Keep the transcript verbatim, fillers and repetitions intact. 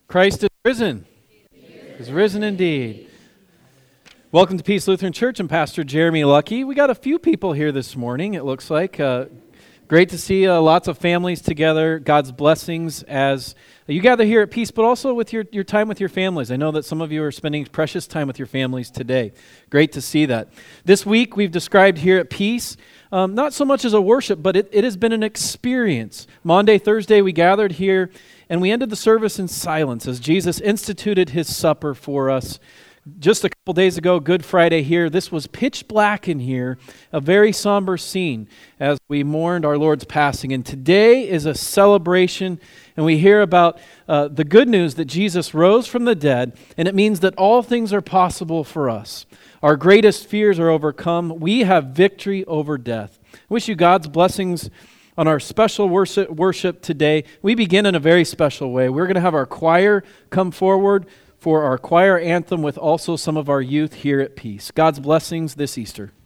Christ is risen. He is risen indeed. Welcome to Peace Lutheran Church. I'm Pastor Jeremy Lucky. We got a few people here this morning, it looks like. Uh, great to see uh, lots of families together. God's blessings as you gather here at Peace, but also with your, your time with your families. I know that some of you are spending precious time with your families today. Great to see that. This week we've described here at Peace Um, not so much as a worship, but it, it has been an experience. Monday, Thursday, we gathered here, and we ended the service in silence as Jesus instituted his supper for us. Just a couple days ago, Good Friday here, this was pitch black in here, a very somber scene as we mourned our Lord's passing. And today is a celebration, and we hear about uh, the good news that Jesus rose from the dead, and it means that all things are possible for us. Our greatest fears are overcome. We have victory over death. I wish you God's blessings on our special worship, worship today. We begin in a very special way. We're going to have our choir come forward for our choir anthem with also some of our youth here at Peace. God's blessings this Easter.